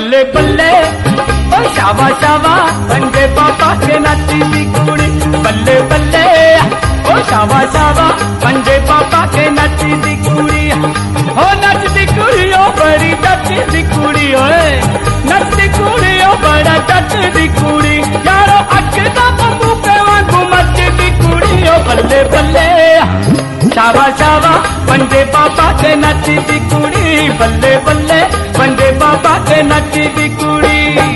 बल्ले बल्ले ओ शावा शावा पंजे पापा के नची दी कुड़ी। बल्ले बल्ले ओ शावा शावा पंजे पापा के नची दी कुड़ी। हो नचदी कुड़ी ओ बड़ी नचदी कुड़ी, ओए नचदी कुड़ी ओ बड़ा नचदी कुड़ी। यारो अकदा बम्बू पे वांगू मचदी कुड़ी। ओ बल्ले बल्ले शावा शावा पंजे पापा के नची दी कुड़ी। बल्ले बल्ले पंजे पापा के नची दी कुड़ी।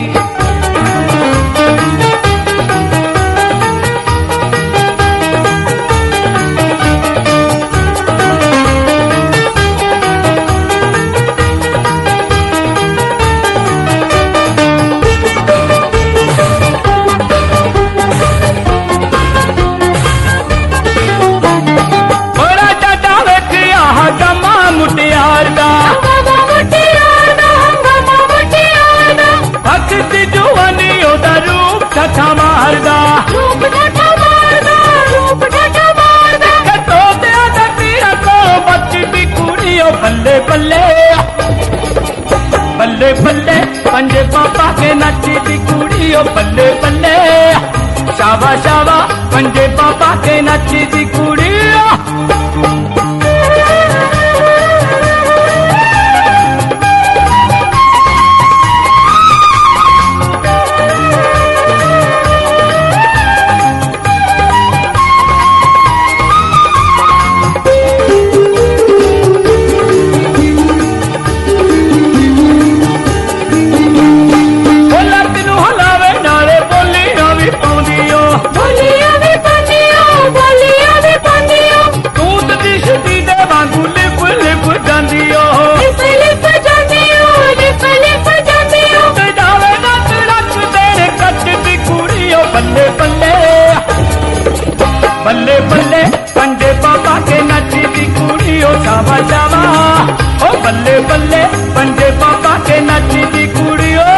बल्ले बल्ले बल्ले बल्ले पंजे पापा के नची दी कुड़ी। ओ बल्ले बल्ले शावा शावा पंजे पापा के नची दी कुड़ी। बल्ले बल्ले पंजे पापा के नची दी कुड़ी। ओ शावा शावा ओ बल्ले बल्ले पंजे पापा के नची दी कुड़ी। ओ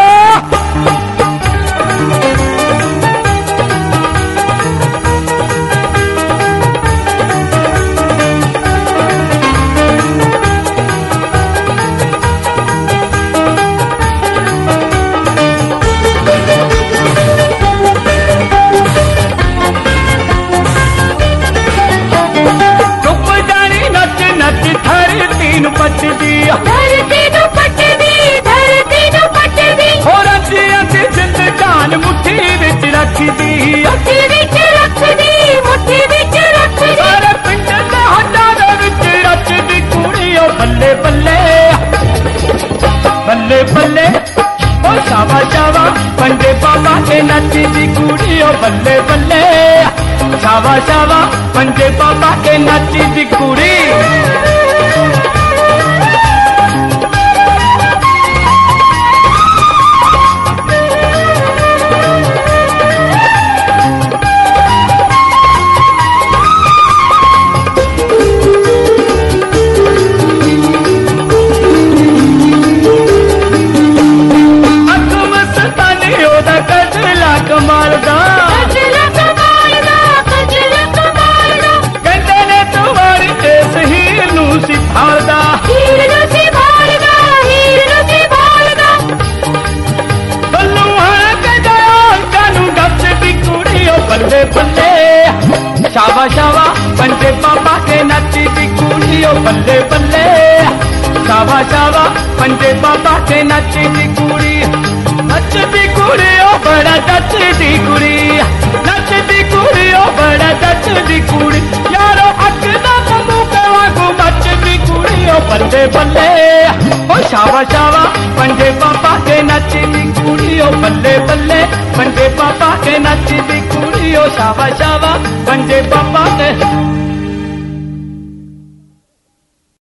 मुट्ठी विच रख दी, मुट्ठी विच रख दी, मुट्ठी विच रख दी। सारे पिंड दे हटारे विच रच दी कुड़ी। ओ बल्ले बल्ले बल्ले बल्ले ओ शावा शावा पंजे पापा के नची दी कुड़ी। ओ बल्ले बल्ले शावा शावा पंजे पापा के नची दी कुड़ी। शावा शावा पंजे पापा के नची दी कुड़ी। ओ बल्ले बल्ले शावा शावा पंजे पापा के नची दी कुड़ी। नचदी कुड़ी ओ बड़ा नचदी कुड़ी, नचदी कुड़ी ओ बड़ा नचदी कुड़ी। यारो अकदा बम्बू पे वांगू मचदी कुड़ी। ओ बल्ले बल्ले ओ शावा शावा पंजे पापा के नची दी कुड़ी। ओ बल्ले बल्ले पंजे पापा के नची दी कुड़ी। ओ शावा शावा पंजे पापा के